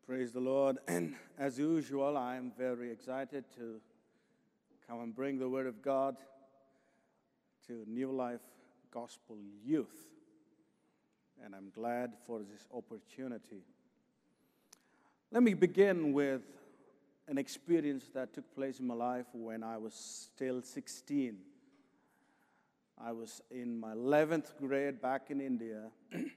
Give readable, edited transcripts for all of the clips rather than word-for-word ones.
Praise the Lord. And as usual, I am very excited to come and bring the Word of God to New Life Gospel Youth. And I'm glad for this opportunity. Let me begin with an experience that took place in my life when I was still 16. I was in my 11th grade back in India. And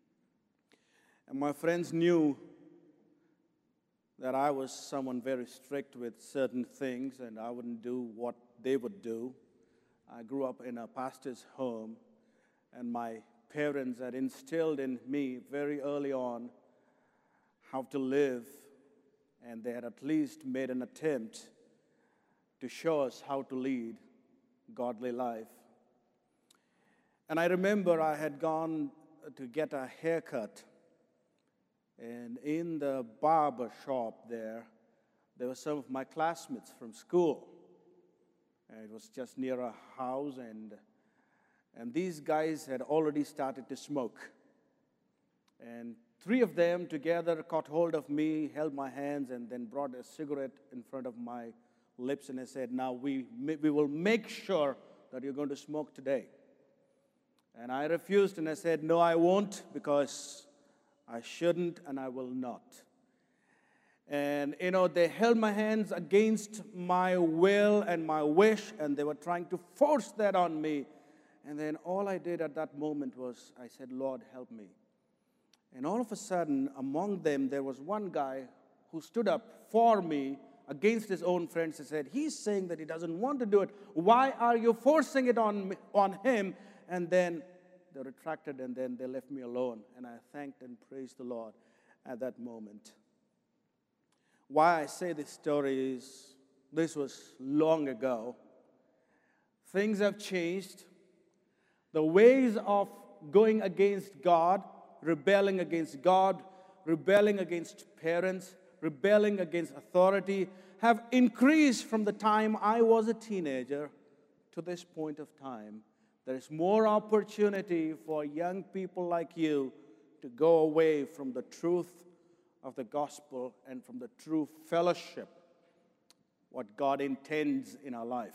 my friends knew that I was someone very strict with certain things and I wouldn't do what they would do. I grew up in a pastor's home, and my parents had instilled in me very early on how to live, and they had at least made an attempt to show us how to lead godly life. And I remember I had gone to get a haircut, and in the barber shop there were some of my classmates from school. And it was just near a house, and these guys had already started to smoke. And three of them together caught hold of me, held my hands, and then brought a cigarette in front of my lips, and they said, "Now we will make sure that you're going to smoke today." And I refused, and I said, "No, I won't, because I shouldn't and I will not." And, they held my hands against my will and my wish, and they were trying to force that on me. And then all I did at that moment was I said, "Lord, help me." And all of a sudden, among them, there was one guy who stood up for me against his own friends and said, "He's saying that he doesn't want to do it. Why are you forcing it on him?" And then they retracted, and then they left me alone. And I thanked and praised the Lord at that moment. Why I say this story is, this was long ago. Things have changed. The ways of going against God, rebelling against parents, rebelling against authority, have increased from the time I was a teenager to this point of time. There is more opportunity for young people like you to go away from the truth of the gospel and from the true fellowship, what God intends in our life.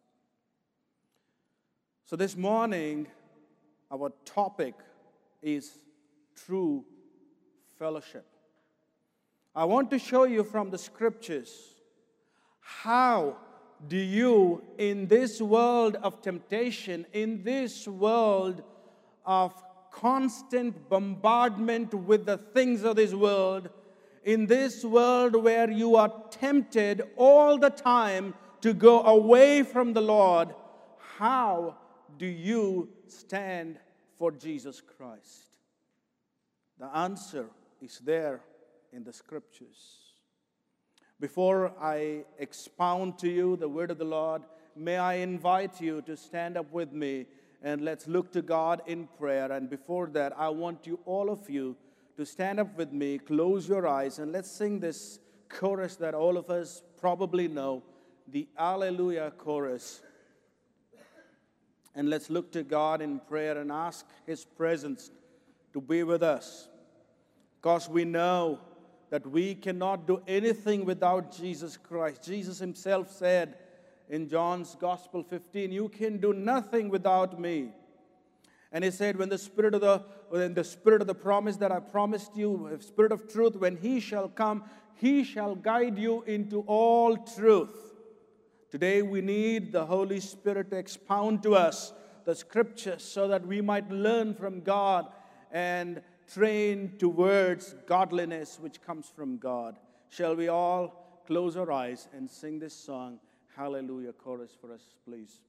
So this morning, our topic is true fellowship. I want to show you from the scriptures how do you, in this world of temptation, in this world of constant bombardment with the things of this world, in this world where you are tempted all the time to go away from the Lord, how do you stand for Jesus Christ? The answer is there in the scriptures. Before I expound to you the word of the Lord, may I invite you to stand up with me and let's look to God in prayer. And before that, I want you, all of you, to stand up with me, close your eyes, and let's sing this chorus that all of us probably know, the Alleluia chorus. And let's look to God in prayer and ask His presence to be with us. Because we know that we cannot do anything without Jesus Christ. Jesus Himself said in John's Gospel 15, "You can do nothing without me." And He said, when the Spirit of the promise that I promised you, Spirit of truth, when He shall come, He shall guide you into all truth. Today we need the Holy Spirit to expound to us the scriptures so that we might learn from God and train towards godliness which comes from God. Shall we all close our eyes and sing this song, Hallelujah chorus for us, please?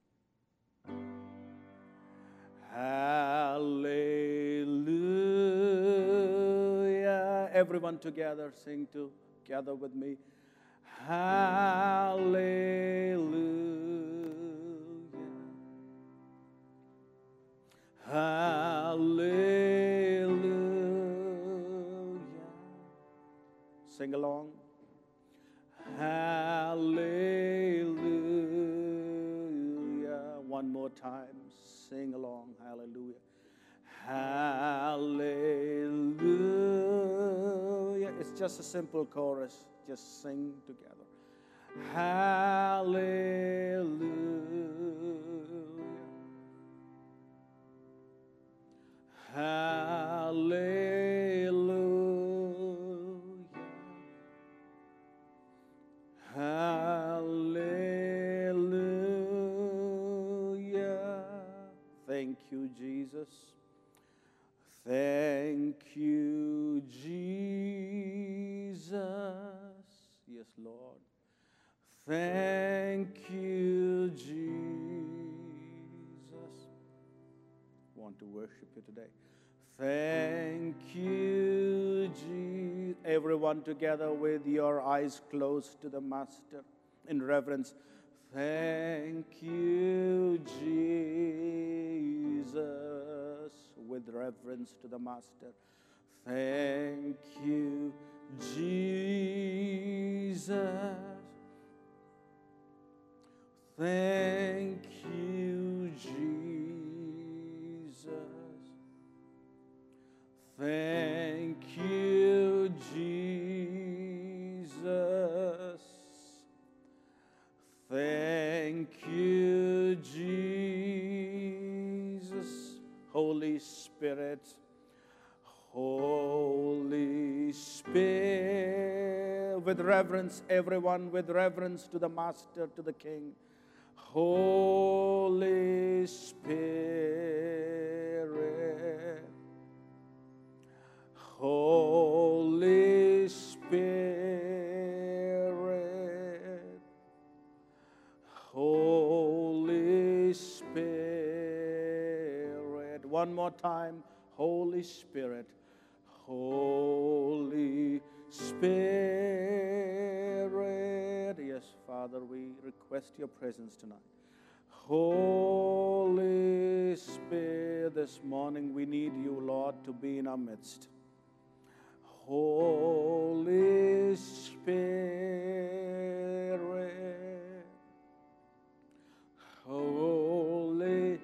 Hallelujah. Everyone together, sing together with me. Hallelujah. Hallelujah. Sing along. Hallelujah. One more time. Sing along. Hallelujah. Hallelujah. It's just a simple chorus. Just sing together. Hallelujah. Hallelujah. Hallelujah. Thank you, Jesus. Thank you, Jesus. Yes, Lord. Thank you, Jesus. Want to worship you today. Thank you, Jesus. Everyone together with your eyes closed to the Master in reverence. Thank you, Jesus. With reverence to the Master. Thank you, Jesus. Thank you, Jesus. Thank you, Jesus. Thank you, Jesus. Holy Spirit, Holy Spirit, with reverence, everyone, with reverence to the Master, to the King. Holy Spirit, Holy Spirit, Holy Spirit. One more time, Holy Spirit, Holy Spirit. Yes, Father, we request your presence tonight. Holy Spirit, this morning we need you, Lord, to be in our midst. Holy Spirit, Holy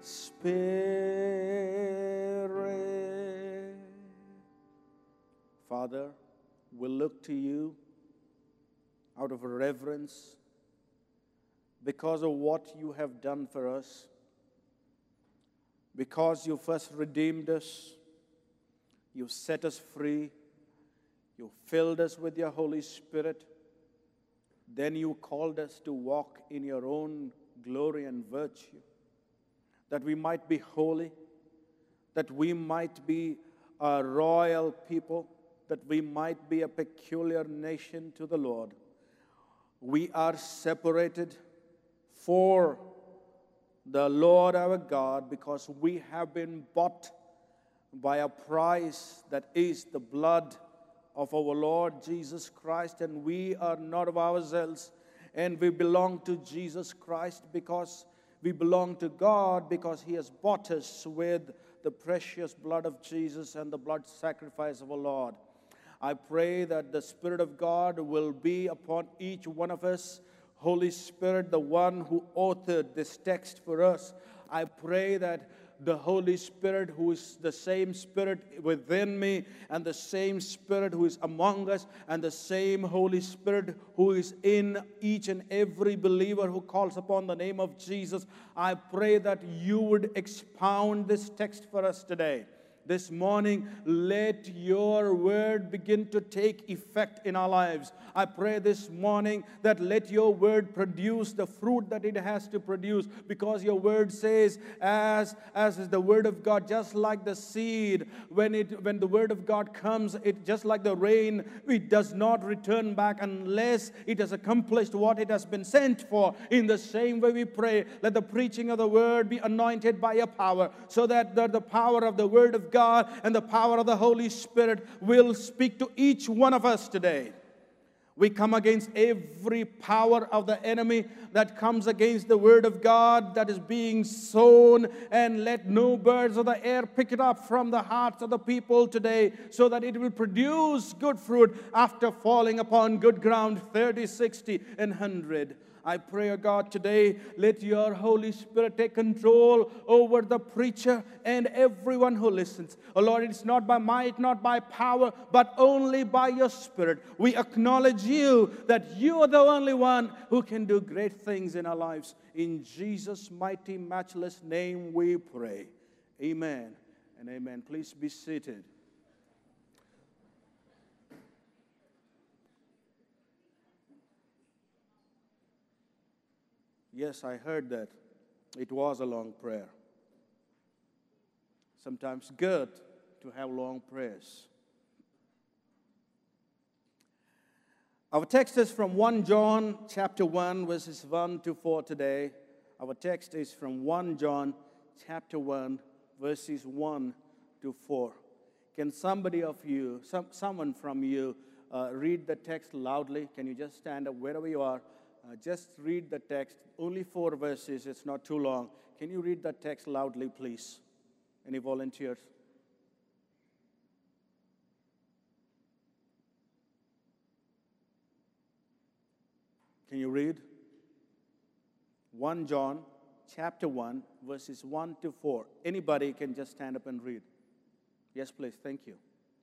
Spirit. Father, we look to you out of reverence because of what you have done for us, because you first redeemed us, you set us free, you filled us with your Holy Spirit, then you called us to walk in your own glory and virtue, that we might be holy, that we might be a royal people, that we might be a peculiar nation to the Lord. We are separated for the Lord our God because we have been bought by a price that is the blood of our Lord Jesus Christ, and we are not of ourselves, and we belong to Jesus Christ because we belong to God, because He has bought us with the precious blood of Jesus and the blood sacrifice of our Lord. I pray that the Spirit of God will be upon each one of us. Holy Spirit, the one who authored this text for us, I pray that the Holy Spirit, who is the same Spirit within me, and the same Spirit who is among us, and the same Holy Spirit who is in each and every believer who calls upon the name of Jesus, I pray that you would expound this text for us today. This morning, let your word begin to take effect in our lives. I pray this morning that let your word produce the fruit that it has to produce, because your word says, as is the word of God, just like the seed, when the word of God comes, it just like the rain, it does not return back unless it has accomplished what it has been sent for. In the same way we pray, let the preaching of the word be anointed by your power, so that the power of the word of God and the power of the Holy Spirit will speak to each one of us today. We come against every power of the enemy that comes against the word of God that is being sown, and let no birds of the air pick it up from the hearts of the people today, so that it will produce good fruit after falling upon good ground, 30, 60, and 100. I pray, O God, today, let your Holy Spirit take control over the preacher and everyone who listens. Oh Lord, it's not by might, not by power, but only by your Spirit. We acknowledge you, that you are the only one who can do great things in our lives. In Jesus' mighty, matchless name we pray. Amen and amen. Please be seated. Yes, I heard that. It was a long prayer. Sometimes good to have long prayers. Our text is from 1 John chapter 1, verses 1 to 4 today. Our text is from 1 John chapter 1, verses 1 to 4. Can somebody of you, someone from you, read the text loudly? Can you just stand up wherever you are? Just read the text. Only 4 verses. It's not too long. Can you read the text loudly, please? Any volunteers? Can you read? 1 John chapter 1, verses 1 to 4. Anybody can just stand up and read. Yes, please. Thank you.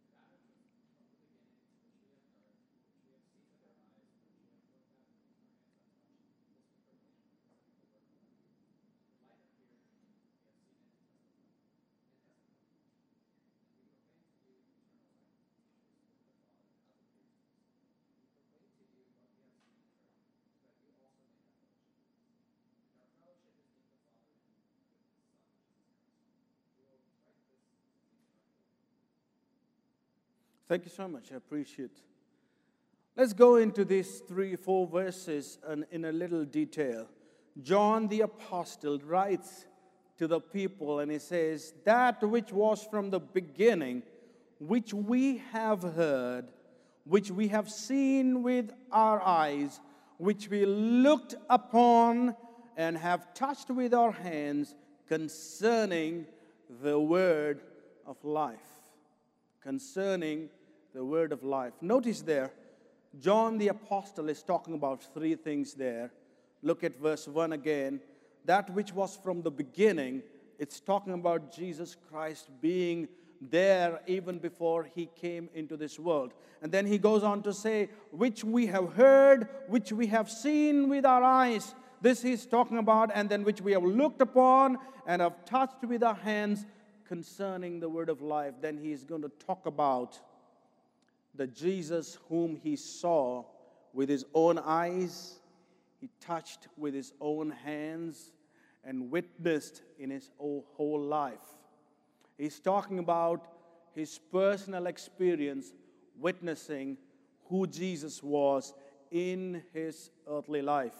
Thank you so much. I appreciate it. Let's go into these 3-4 verses and in a little detail. John the Apostle writes to the people and he says, that which was from the beginning, which we have heard, which we have seen with our eyes, which we looked upon and have touched with our hands, concerning the word of life. Concerning the word of life. Notice there, John the Apostle is talking about 3 things there. Look at verse 1 again. That which was from the beginning, it's talking about Jesus Christ being there even before he came into this world. And then he goes on to say, which we have heard, which we have seen with our eyes. This he's talking about, and then which we have looked upon and have touched with our hands, concerning the word of life. Then he's going to talk about the Jesus whom he saw with his own eyes, he touched with his own hands, and witnessed in his whole life. He's talking about his personal experience witnessing who Jesus was in his earthly life.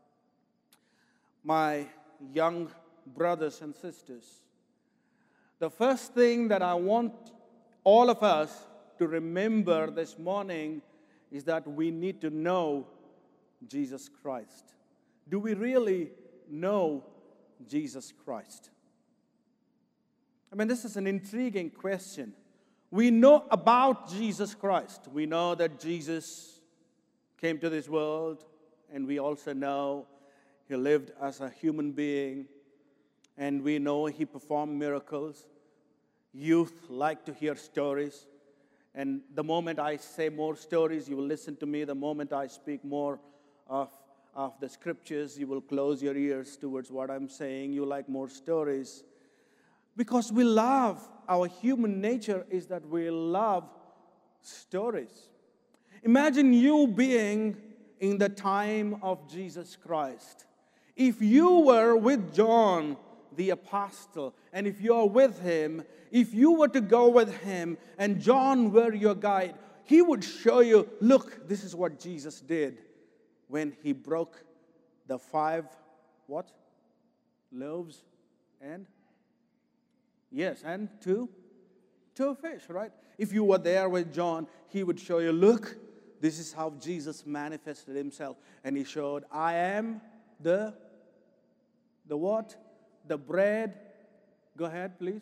My young brothers and sisters, the first thing that I want all of us to remember this morning is that we need to know Jesus Christ. Do we really know Jesus Christ? I mean, this is an intriguing question. We know about Jesus Christ. We know that Jesus came to this world, and we also know he lived as a human being, and we know he performed miracles. Youth like to hear stories. And the moment I say more stories, you will listen to me. The moment I speak more of the scriptures, you will close your ears towards what I'm saying. You like more stories. Because we love, our human nature is that we love stories. Imagine you being in the time of Jesus Christ. If you were with John the Apostle, and if you are with him, if you were to go with him and John were your guide, he would show you, look, this is what Jesus did when he broke the 5, what? Loaves and? Yes, and 2 fish, right? If you were there with John, he would show you, look, this is how Jesus manifested himself. And he showed, I am the what? The bread. Go ahead, please.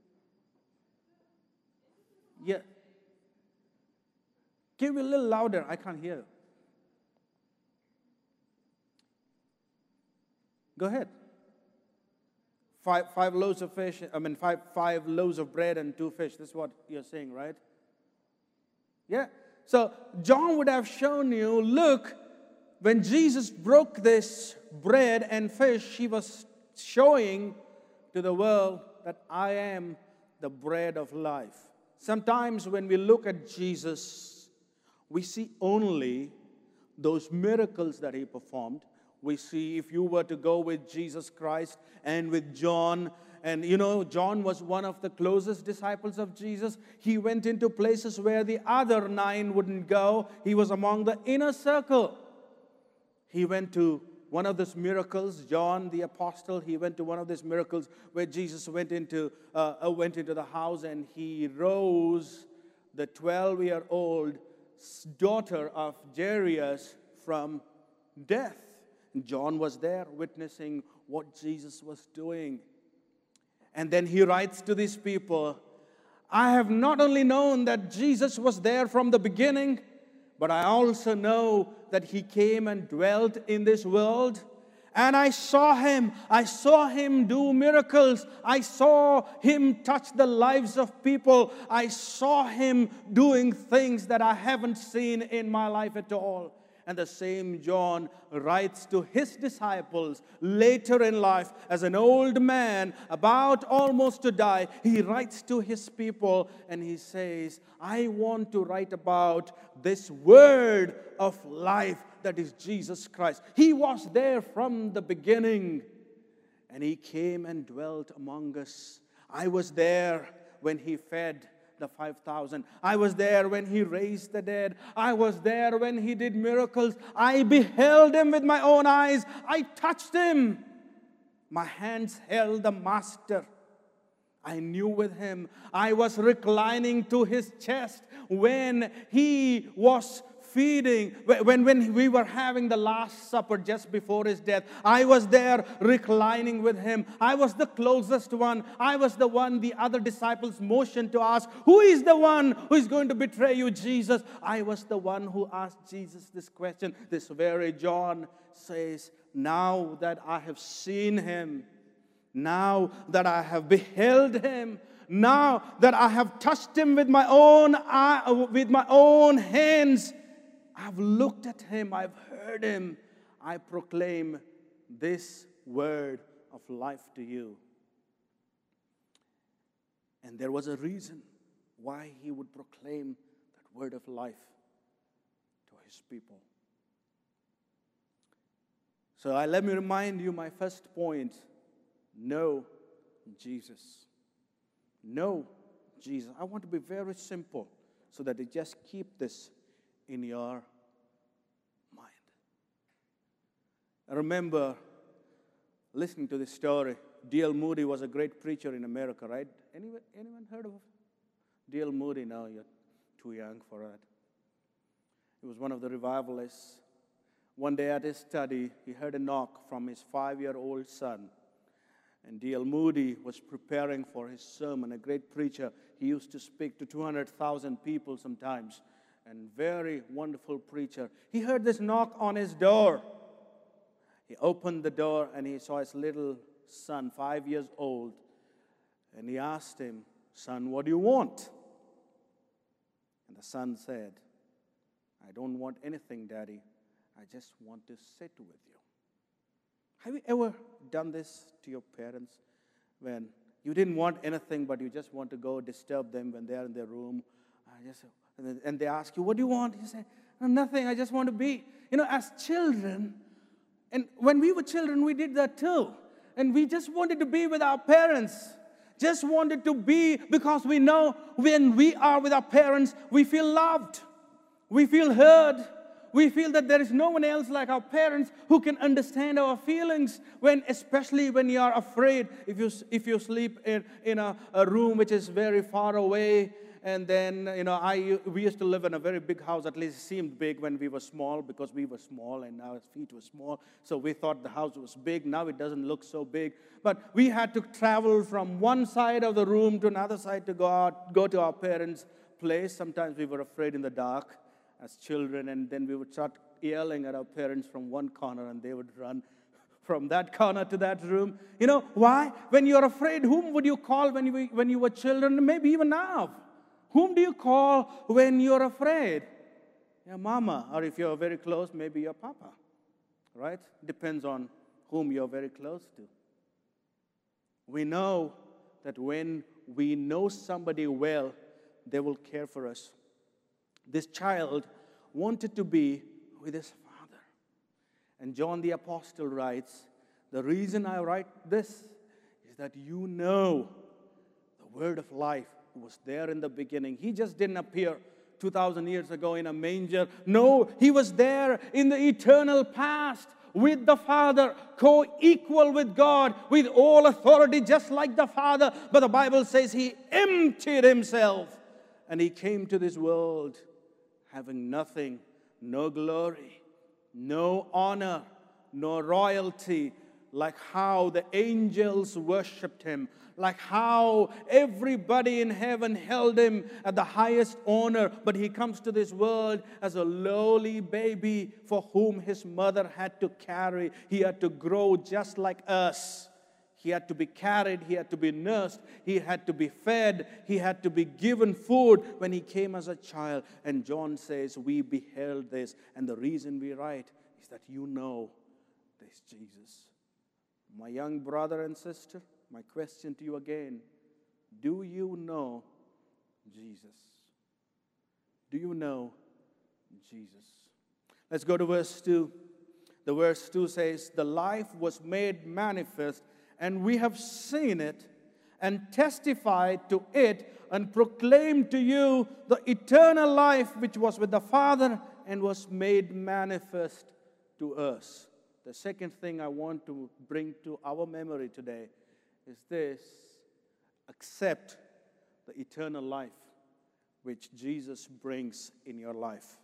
Yeah. Give me a little louder. I can't hear. Go ahead. Five loaves of fish, five loaves of bread and 2 fish. That's what you're saying, right? Yeah. So John would have shown you, look, when Jesus broke this bread and fish, he was showing to the world that I am the bread of life. Sometimes when we look at Jesus, we see only those miracles that he performed. We see, if you were to go with Jesus Christ and with John, and John was one of the closest disciples of Jesus. He went into places where the other 9 wouldn't go. He was among the inner circle. He went to one of those miracles, John the apostle, he went to one of these miracles where Jesus went into the house and he rose the 12-year-old daughter of Jairus from death. John was there witnessing what Jesus was doing. And then he writes to these people, I have not only known that Jesus was there from the beginning, but I also know that he came and dwelt in this world. And I saw him do miracles. I saw him touch the lives of people. I saw him doing things that I haven't seen in my life at all. And the same John writes to his disciples later in life as an old man about almost to die. He writes to his people and he says, I want to write about this word of life that is Jesus Christ. He was there from the beginning and he came and dwelt among us. I was there when he fed the 5,000. I was there when he raised the dead. I was there when he did miracles. I beheld him with my own eyes. I touched him. My hands held the master. I knew with him. I was reclining to his chest when he was feeding, when we were having the Last Supper just before his death. I was there reclining with him. I was the closest one. I was the one the other disciples motioned to ask, who is the one who is going to betray you, Jesus? I was the one who asked Jesus this question. This very John says, now that I have seen him, now that I have beheld him, now that I have touched him with my own hands, I've looked at him, I've heard him, I proclaim this word of life to you. And there was a reason why he would proclaim that word of life to his people. So let me remind you my first point. Know Jesus. Know Jesus. I want to be very simple so that you just keep this in your mind. I remember listening to this story. D.L. Moody was a great preacher in America, right? Anyone heard of D.L. Moody? No, you're too young for that. He was one of the revivalists. One day at his study, he heard a knock from his 5-year-old son. And D.L. Moody was preparing for his sermon, a great preacher. He used to speak to 200,000 people sometimes. And very wonderful preacher. He heard this knock on his door. He opened the door and he saw his little son, 5 years old. And he asked him, son, what do you want? And the son said, I don't want anything, Daddy. I just want to sit with you. Have you ever done this to your parents when you didn't want anything but you just want to go disturb them when they're in their room? And they ask you, what do you want? You say, no, nothing, I just want to be. As children, and when we were children, we did that too. And we just wanted to be with our parents. Just wanted to be because we know when we are with our parents, we feel loved. We feel heard. We feel that there is no one else like our parents who can understand our feelings, especially when you are afraid. If you sleep in a room which is very far away, and then, we used to live in a very big house. At least it seemed big when we were small because we were small and our feet were small. So we thought the house was big. Now it doesn't look so big. But we had to travel from one side of the room to another side to go to our parents' place. Sometimes we were afraid in the dark as children. And then we would start yelling at our parents from one corner and they would run from that corner to that room. You know why? When you're afraid, whom would you call when you were children? Maybe even now. Whom do you call when you're afraid? Your mama, or if you're very close, maybe your papa. Right? Depends on whom you're very close to. We know that when we know somebody well, they will care for us. This child wanted to be with his father. And John the Apostle writes, the reason I write this is that you know the word of life was there in the beginning. He just didn't appear 2,000 years ago in a manger. No, he was there in the eternal past with the Father, co-equal with God, with all authority, just like the Father. But the Bible says he emptied himself and he came to this world having nothing, no glory, no honor, no royalty, like how the angels worshipped him, like how everybody in heaven held him at the highest honor. But he comes to this world as a lowly baby for whom his mother had to carry. He had to grow just like us. He had to be carried, he had to be nursed, he had to be fed, he had to be given food when he came as a child. And John says, we beheld this. And the reason we write is that you know this Jesus. My young brother and sister, my question to you again, do you know Jesus? Do you know Jesus? Let's go to verse 2. The verse 2 says, the life was made manifest, and we have seen it, and testified to it, and proclaimed to you the eternal life which was with the Father, and was made manifest to us. The second thing I want to bring to our memory today is this: accept the eternal life which Jesus brings in your life.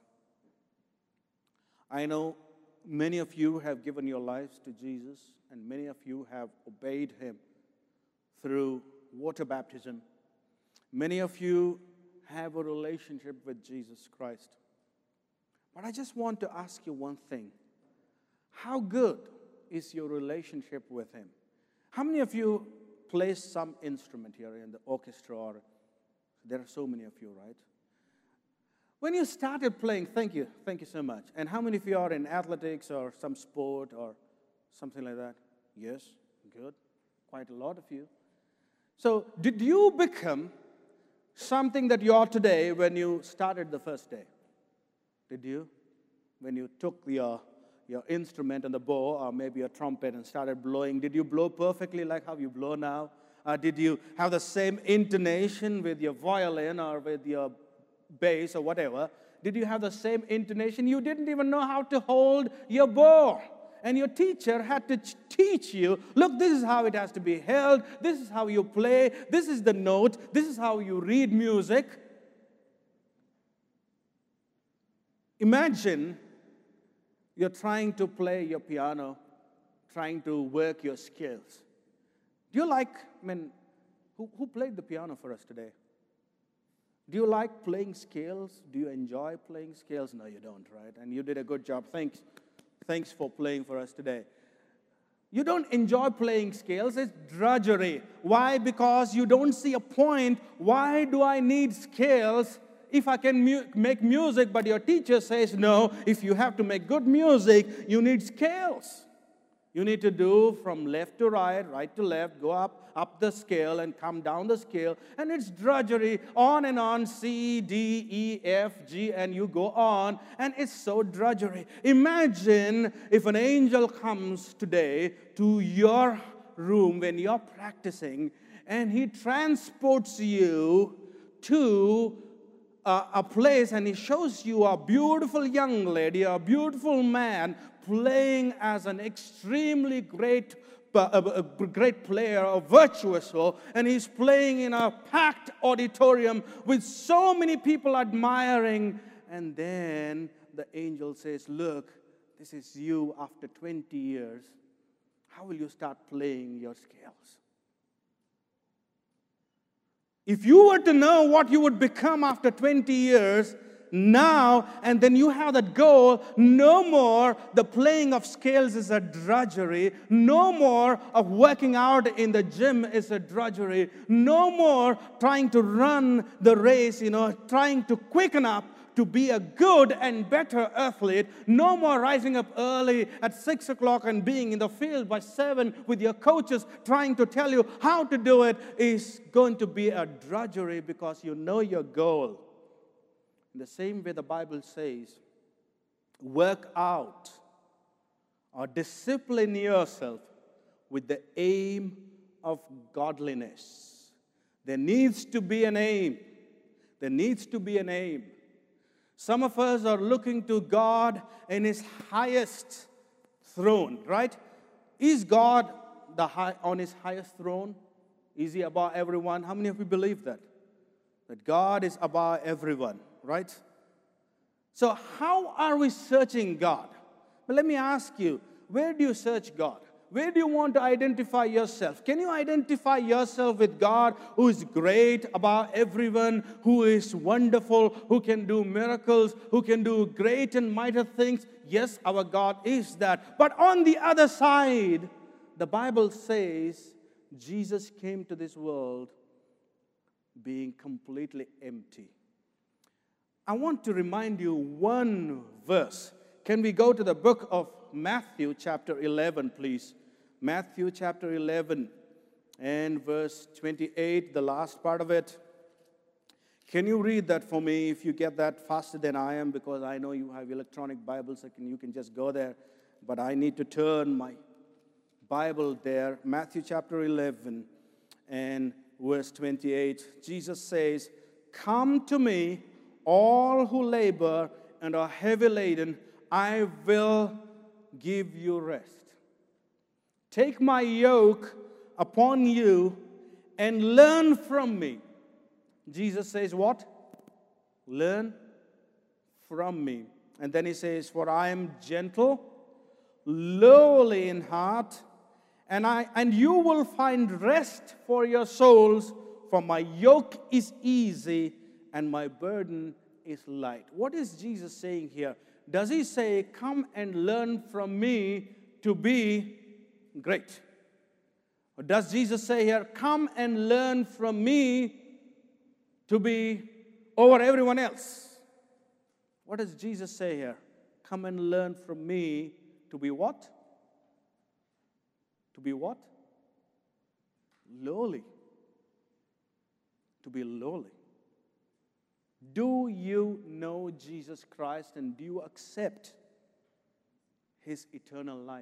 I know many of you have given your lives to Jesus, and many of you have obeyed him through water baptism. Many of you have a relationship with Jesus Christ. But I just want to ask you one thing. How good is your relationship with him? How many of you play some instrument here in the orchestra? Or there are so many of you, right? When you started playing, thank you so much. And how many of you are in athletics or some sport or something like that? Yes, good. Quite a lot of you. So did you become something that you are today when you started the first day? Did you? When you took your instrument and the bow, or maybe a trumpet, and started blowing, did you blow perfectly like how you blow now? Did you have the same intonation with your violin or with your bass or whatever? Did you have the same intonation? You didn't even know how to hold your bow. And your teacher had to teach you, look, this is how it has to be held. This is how you play. This is the note. This is how you read music. Imagine you're trying to play your piano, trying to work your skills. Do you like, who played the piano for us today? Do you like playing scales? Do you enjoy playing scales? No, you don't, right? And you did a good job. Thanks for playing for us today. You don't enjoy playing scales. It's drudgery. Why? Because you don't see a point. Why do I need scales if I can make music? But your teacher says, no, if you have to make good music, you need scales. You need to do from left to right, right to left, go up the scale and come down the scale. And it's drudgery, on and on, C, D, E, F, G, and you go on. And it's so drudgery. Imagine if an angel comes today to your room when you're practicing, and he transports you to a place, and he shows you a beautiful young lady, a beautiful man playing as an extremely great player, a virtuoso, and he's playing in a packed auditorium with so many people admiring. And then the angel says, look, this is you after 20 years. How will you start playing your scales? If you were to know what you would become after 20 years, now, and then you have that goal. No more the playing of scales is a drudgery. No more of working out in the gym is a drudgery. No more trying to run the race, trying to quicken up to be a good and better athlete. No more rising up early at 6 o'clock and being in the field by 7 with your coaches trying to tell you how to do it is going to be a drudgery because you know your goal. In the same way the Bible says, work out or discipline yourself with the aim of godliness. There needs to be an aim. There needs to be an aim. Some of us are looking to God in His highest throne, right? Is God on His highest throne? Is He above everyone? How many of you believe that? That God is above everyone, right? So how are we searching God? Well, let me ask you, where do you search God? Where do you want to identify yourself? Can you identify yourself with God who is great above everyone, who is wonderful, who can do miracles, who can do great and mighty things? Yes, our God is that. But on the other side, the Bible says Jesus came to this world being completely empty. I want to remind you one verse. Can we go to the book of Matthew chapter 11, please? Matthew chapter 11 and verse 28, the last part of it. Can you read that for me if you get that faster than I am? Because I know you have electronic Bibles, so you can just go there. But I need to turn my Bible there. Matthew chapter 11 and verse 28. Jesus says, "Come to me, all who labor and are heavy laden, I will give you rest. Take my yoke upon you and learn from me." Jesus says what? Learn from me. And then He says, "For I am gentle, lowly in heart, and you will find rest for your souls, for my yoke is easy and my burden is light." What is Jesus saying here? Does He say, come and learn from me to be great? Or does Jesus say here, come and learn from me to be over everyone else? What does Jesus say here? Come and learn from me to be what? To be what? Lowly. To be lowly. Do you know Jesus Christ and do you accept His eternal life?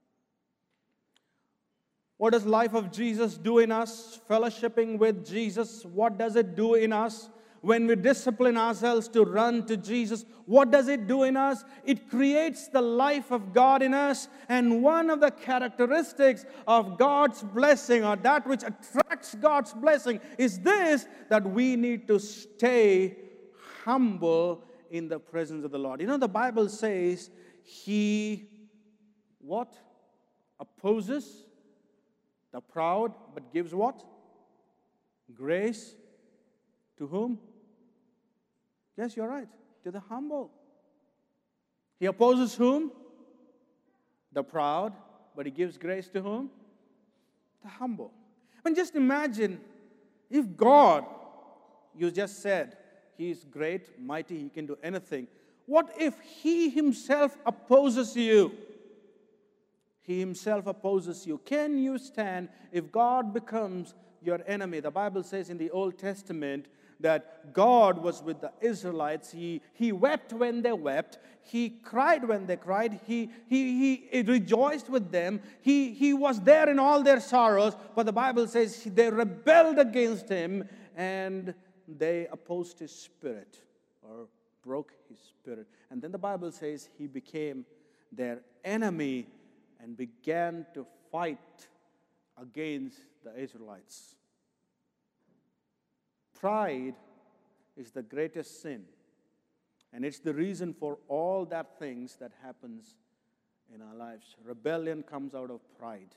What does life of Jesus do in us? Fellowshipping with Jesus, what does it do in us? When we discipline ourselves to run to Jesus, what does it do in us? It creates the life of God in us. And one of the characteristics of God's blessing, or that which attracts God's blessing, is this, that we need to stay humble in the presence of the Lord. You know, the Bible says He, what? Opposes the proud, but gives what? Grace to whom? Yes, you're right. To the humble. He opposes whom? The proud, but He gives grace to whom? The humble. I mean, just imagine if God, you just said, He is great, mighty, He can do anything. What if He Himself opposes you? He Himself opposes you. Can you stand if God becomes your enemy? The Bible says in the Old Testament that God was with the Israelites. He wept when they wept. He cried when they cried. He rejoiced with them. He was there in all their sorrows. But the Bible says they rebelled against Him and they opposed His spirit or broke His spirit. And then the Bible says He became their enemy and began to fight against the Israelites. Pride is the greatest sin. And it's the reason for all that things that happens in our lives. Rebellion comes out of pride.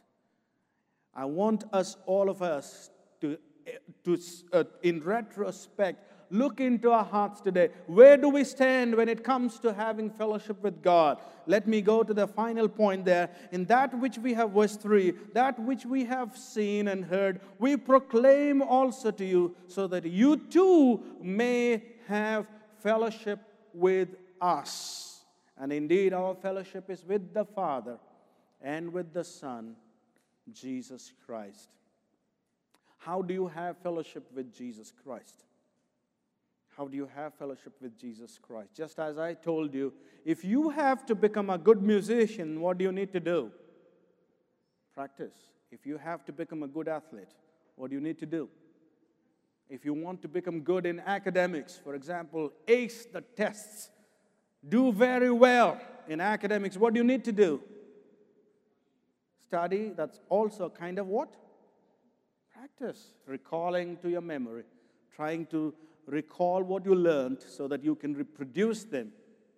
I want us, all of us, to in retrospect, Look into our hearts today. Where do we stand when it comes to having fellowship with God? Let me go to the final point there. In that which we have, verse 3, that which we have seen and heard, we proclaim also to you, so that you too may have fellowship with us. And indeed, our fellowship is with the Father and with the Son, Jesus Christ. How do you have fellowship with Jesus Christ? How do you have fellowship with Jesus Christ? Just as I told you, if you have to become a good musician, what do you need to do? Practice. If you have to become a good athlete, what do you need to do? If you want to become good in academics, for example, ace the tests, do very well in academics, what do you need to do? Study. That's also kind of what? Practice. Recalling to your memory. Trying to recall what you learned so that you can reproduce them.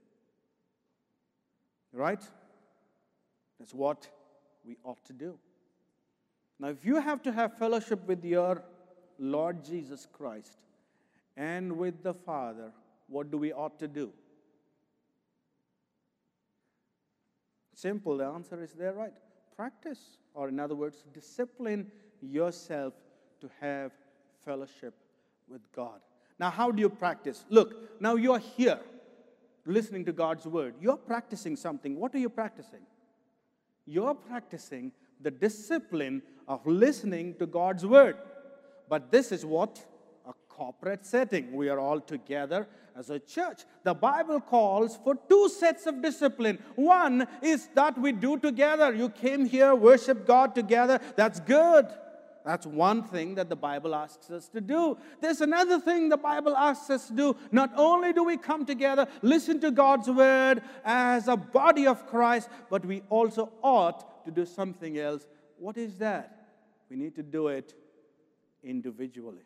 Right? That's what we ought to do. Now, if you have to have fellowship with your Lord Jesus Christ and with the Father, what do we ought to do? Simple, the answer is there, right? Practice, or in other words, discipline yourself to have fellowship with God. Now, how do you practice? Look, now you're here listening to God's word. You're practicing something. What are you practicing? You're practicing the discipline of listening to God's word. But this is what? A corporate setting. We are all together as a church. The Bible calls for two sets of discipline. One is that we do together. You came here, worship God together. That's good. That's one thing that the Bible asks us to do. There's another thing the Bible asks us to do. Not only do we come together, listen to God's word as a body of Christ, but we also ought to do something else. What is that? We need to do it individually.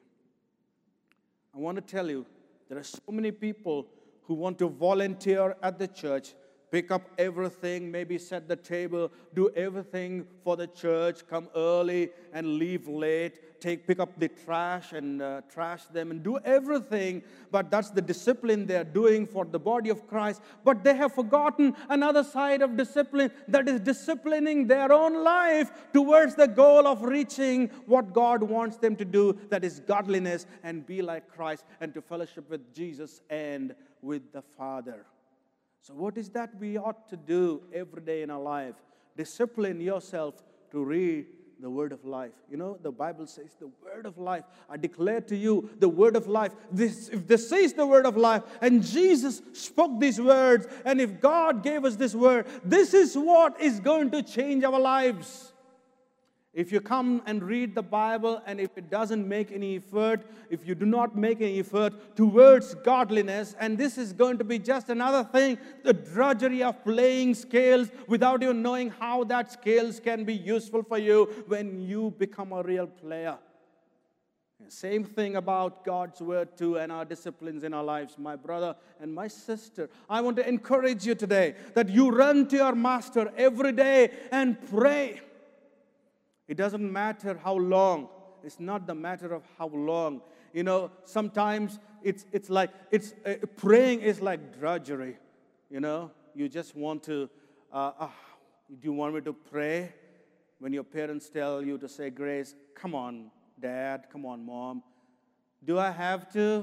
I want to tell you, there are so many people who want to volunteer at the church, pick up everything, maybe set the table, do everything for the church, come early and leave late, pick up the trash and trash them and do everything. But that's the discipline they're doing for the body of Christ. But they have forgotten another side of discipline, that is disciplining their own life towards the goal of reaching what God wants them to do, that is godliness and be like Christ and to fellowship with Jesus and with the Father. So what is that we ought to do every day in our life? Discipline yourself to read the word of life. You know, the Bible says the word of life. I declare to you the word of life. If this is the word of life, and Jesus spoke these words, and if God gave us this word, this is what is going to change our lives. If you come and read the Bible and if it doesn't make any effort, if you do not make any effort towards godliness, and this is going to be just another thing, the drudgery of playing scales without even knowing how that scales can be useful for you when you become a real player. Same thing about God's word too and our disciplines in our lives. My brother and my sister, I want to encourage you today that you run to your master every day and pray. It doesn't matter how long. It's not the matter of how long. You know, sometimes it's like praying is like drudgery. You know, you just want to. Do you want me to pray? When your parents tell you to say grace, come on, Dad. Come on, Mom. Do I have to?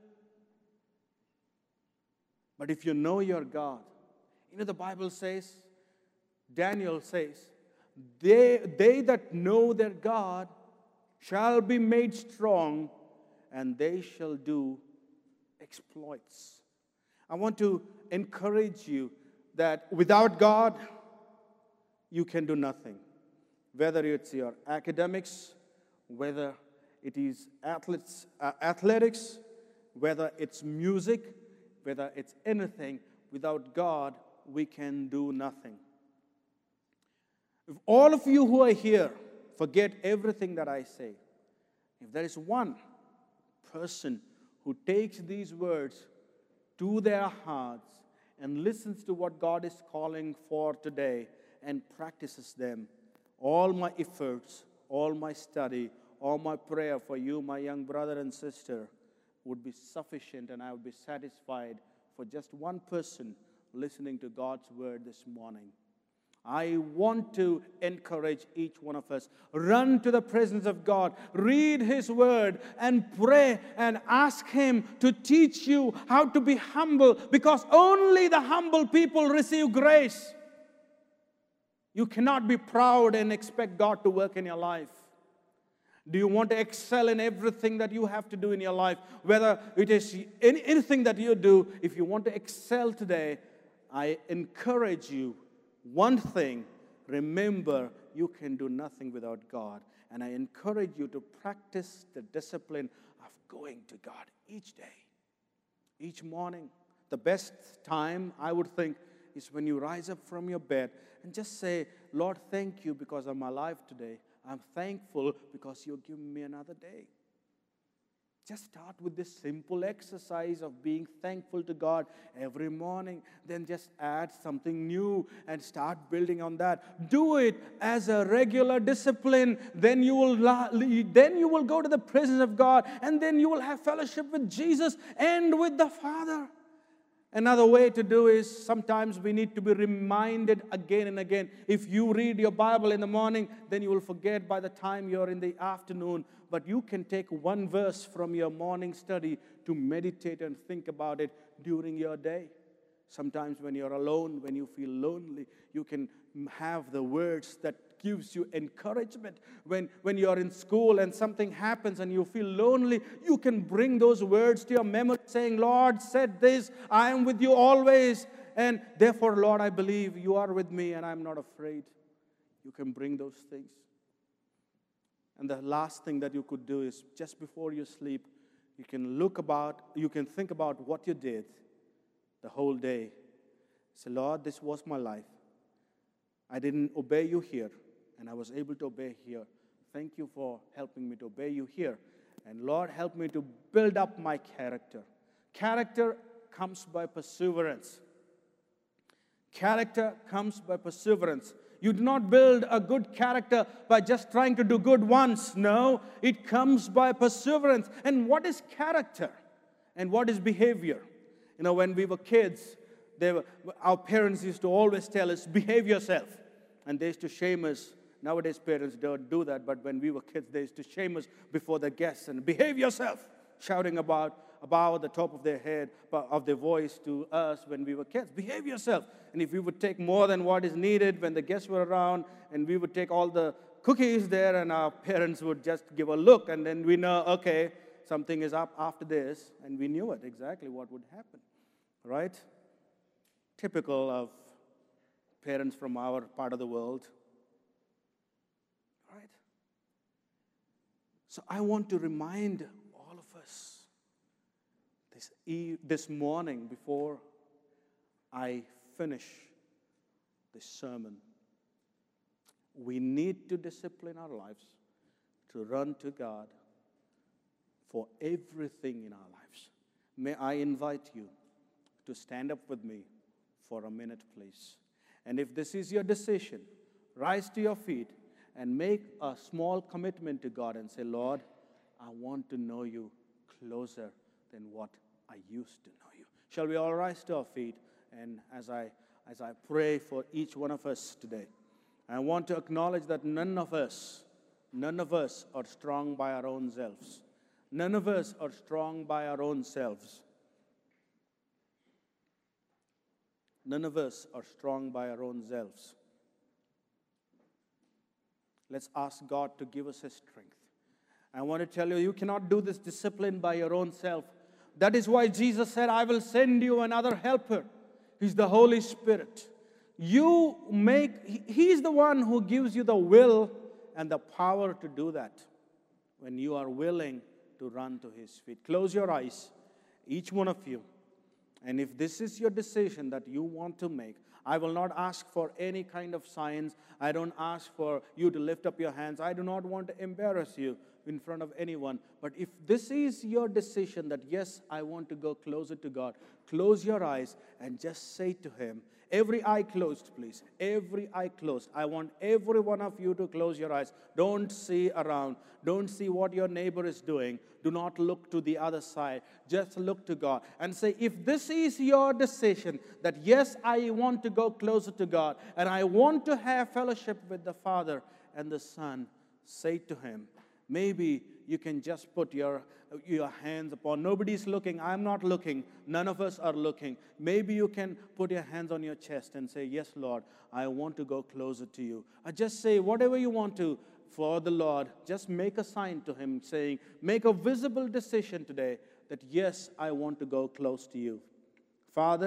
But if you know your God, you know the Bible says, Daniel says, They that know their God shall be made strong, and they shall do exploits. I want to encourage you that without God, you can do nothing. Whether it's your academics, whether it is athletics, whether it's music, whether it's anything, without God, we can do nothing. If all of you who are here forget everything that I say, if there is one person who takes these words to their hearts and listens to what God is calling for today and practices them, all my efforts, all my study, all my prayer for you, my young brother and sister, would be sufficient, and I would be satisfied for just one person listening to God's word this morning. I want to encourage each one of us. Run to the presence of God. Read His word and pray and ask Him to teach you how to be humble, because only the humble people receive grace. You cannot be proud and expect God to work in your life. Do you want to excel in everything that you have to do in your life? Whether it is anything that you do, if you want to excel today, I encourage you, one thing, remember, you can do nothing without God. And I encourage you to practice the discipline of going to God each day, each morning. The best time, I would think, is when you rise up from your bed and just say, Lord, thank you because I'm alive today. I'm thankful because you've given me another day. Just start with this simple exercise of being thankful to God every morning. Then just add something new and start building on that. Do it as a regular discipline. Then you will go to the presence of God, and then you will have fellowship with Jesus and with the Father. Another way to do is sometimes we need to be reminded again and again. If you read your Bible in the morning, then you will forget by the time you're in the afternoon. But you can take one verse from your morning study to meditate and think about it during your day. Sometimes when you're alone, when you feel lonely, you can have the words that gives you encouragement. When you're in school and something happens and you feel lonely, you can bring those words to your memory saying, Lord said this, I am with you always. And therefore, Lord, I believe you are with me and I'm not afraid. You can bring those things. And the last thing that you could do is just before you sleep, you can think about what you did the whole day. Say, Lord, this was my life. I didn't obey you here, and I was able to obey here. Thank you for helping me to obey you here. And Lord, help me to build up my character. Character comes by perseverance. Character comes by perseverance. You do not build a good character by just trying to do good once. No, it comes by perseverance. And what is character? And what is behavior? You know, when we were kids, our parents used to always tell us, behave yourself. And they used to shame us. Nowadays, parents don't do that. But when we were kids, they used to shame us before the guests and behave yourself, shouting about the top of their head, of their voice to us when we were kids. Behave yourself. And if we would take more than what is needed when the guests were around, and we would take all the cookies there, and our parents would just give a look, and then we know, okay, something is up after this, and we knew it exactly what would happen, right? Typical of parents from our part of the world, right? So I want to remind all of us this morning before I finish this sermon, we need to discipline our lives to run to God for everything in our lives. May I invite you to stand up with me for a minute, please. And if this is your decision, rise to your feet and make a small commitment to God and say, Lord, I want to know you closer than what I used to know you. Shall we all rise to our feet? And as I pray for each one of us today, I want to acknowledge that none of us are strong by our own selves. None of us are strong by our own selves. None of us are strong by our own selves. Let's ask God to give us His strength. I want to tell you, you cannot do this discipline by your own self. That is why Jesus said, I will send you another helper. He's the Holy Spirit. He's the one who gives you the will and the power to do that when you are willing to run to His feet. Close your eyes, each one of you. And if this is your decision that you want to make, I will not ask for any kind of signs. I don't ask for you to lift up your hands. I do not want to embarrass you. in front of anyone. But if this is your decision that, yes, I want to go closer to God, close your eyes and just say to Him, every eye closed, please. Every eye closed. I want every one of you to close your eyes. Don't see around. Don't see what your neighbor is doing. Do not look to the other side. Just look to God and say, if this is your decision that, yes, I want to go closer to God and I want to have fellowship with the Father and the Son, say to Him. Maybe you can just put your hands upon. Nobody's looking. I'm not looking. None of us are looking. Maybe you can put your hands on your chest and say, yes, Lord, I want to go closer to you. Or just say whatever you want to for the Lord. Just make a sign to Him saying, make a visible decision today that, yes, I want to go close to you. Father,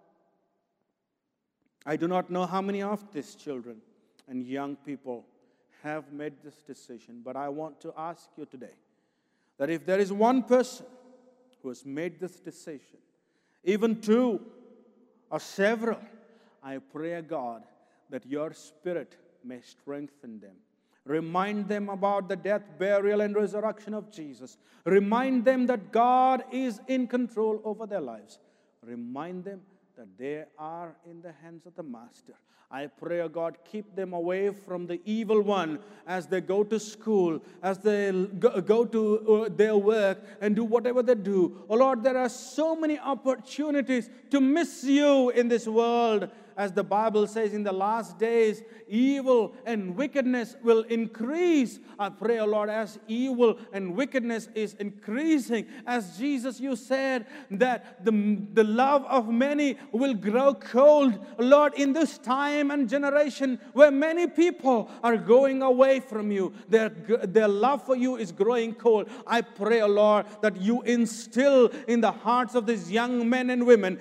I do not know how many of these children and young people have made this decision, but I want to ask you today that if there is one person who has made this decision, even two or several, I pray, God, that your Spirit may strengthen them. Remind them about the death, burial, and resurrection of Jesus. Remind them that God is in control over their lives. Remind them that they are in the hands of the Master. I pray, God, keep them away from the evil one as they go to school, as they go to their work and do whatever they do. Oh, Lord, there are so many opportunities to miss you in this world. As the Bible says, in the last days, evil and wickedness will increase. I pray, oh Lord, as evil and wickedness is increasing, as Jesus, you said that the love of many will grow cold. Lord, in this time and generation where many people are going away from you, their love for you is growing cold. I pray, oh Lord, that you instill in the hearts of these young men and women,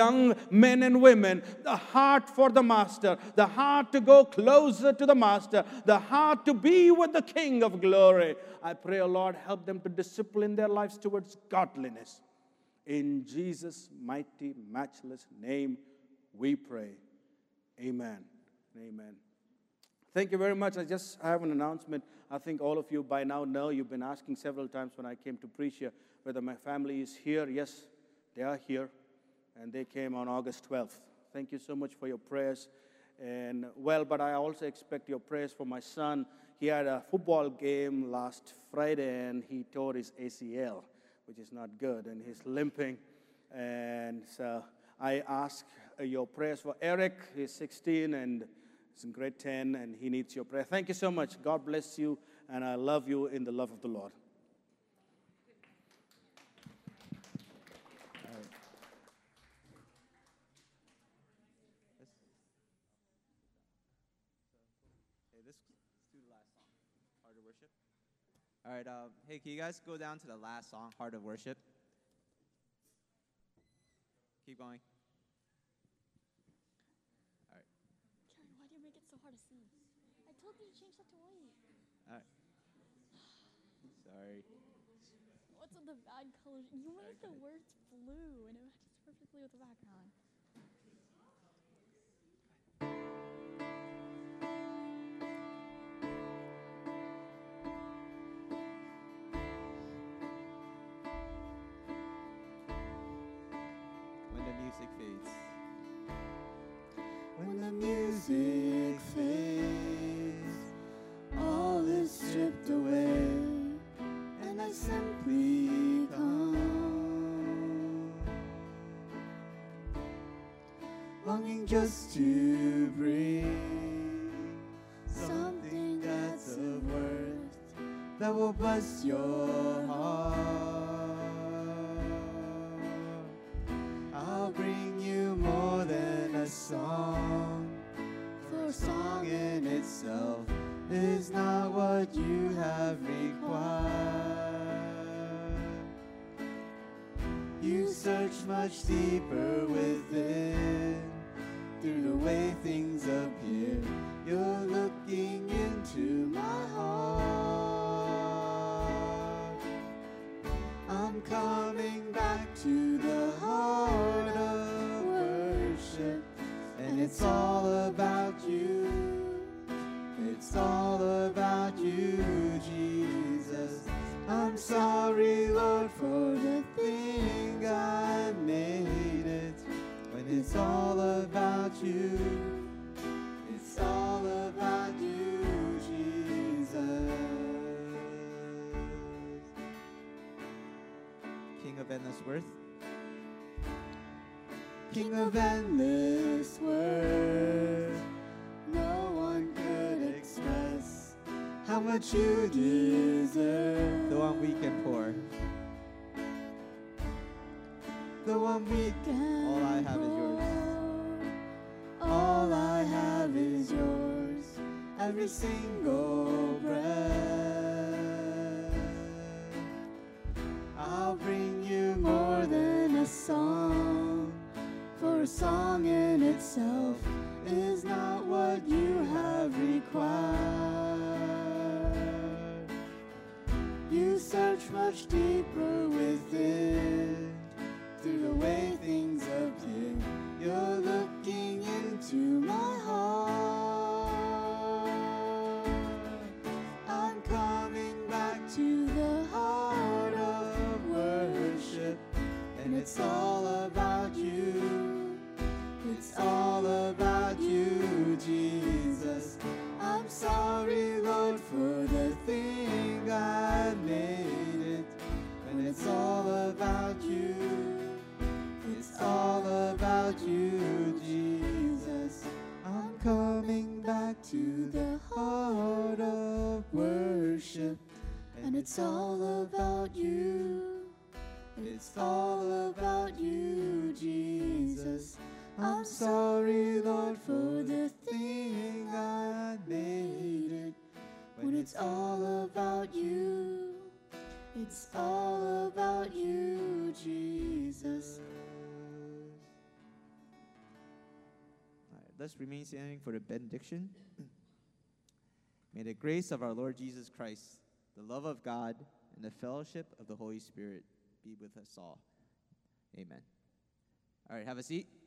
the heart for the Master, the heart to go closer to the Master, the heart to be with the King of glory. I pray, O Lord, help them to discipline their lives towards godliness. In Jesus' mighty, matchless name, we pray. Amen. Amen. Thank you very much. I just have an announcement. I think all of you by now know, you've been asking several times when I came to preach here, whether my family is here. Yes, they are here, and they came on August 12th. Thank you so much for your prayers. And but I also expect your prayers for my son. He had a football game last Friday, and he tore his ACL, which is not good, and he's limping. And so I ask your prayers for Eric. He's 16, and he's in grade 10, and he needs your prayer. Thank you so much. God bless you, and I love you in the love of the Lord. All right, hey, can you guys go down to the last song, Heart of Worship? Keep going. All right. Karen, why do you make it so hard to see? I told you to change that to white. All right. Sorry. What's with the bad colors? You made the words blue, and it matches perfectly with the background. When the music fades, all is stripped away, and I simply come, longing just to bring something that's of worth that will bless your heart. I'll bring you more than a song, for a song in itself is not what you have required. You search much deeper within, through the way things appear. You're looking into my heart. I'm coming back to the heart of worship, and it's all about you. It's all about you, Jesus. I'm sorry, Lord, for the thing I made it. When it's all about you, it's all about you, Jesus. King of endless worth. King of endless worth. No one could express how much you deserve. The one weak and poor. The one weak. All I have is yours. All I have is yours. Every single breath. I'll bring you more than a song. For a song in itself is not what you have required. You search much deeper within. Through the way things appear, you're looking into my heart. I'm coming back to the heart of worship, and it's all about you. It's all about you, Jesus. I'm sorry, Lord, for the thing I made it. When it's all about you, it's all about you, Jesus. I'm coming back to the heart of worship, and it's all about you. It's all about you, Jesus. I'm sorry, Lord, for the thing I made it. When it's all about you, it's all about you, Jesus. All right, let's remain standing for the benediction. May the grace of our Lord Jesus Christ, the love of God, and the fellowship of the Holy Spirit be with us all. Amen. All right, have a seat.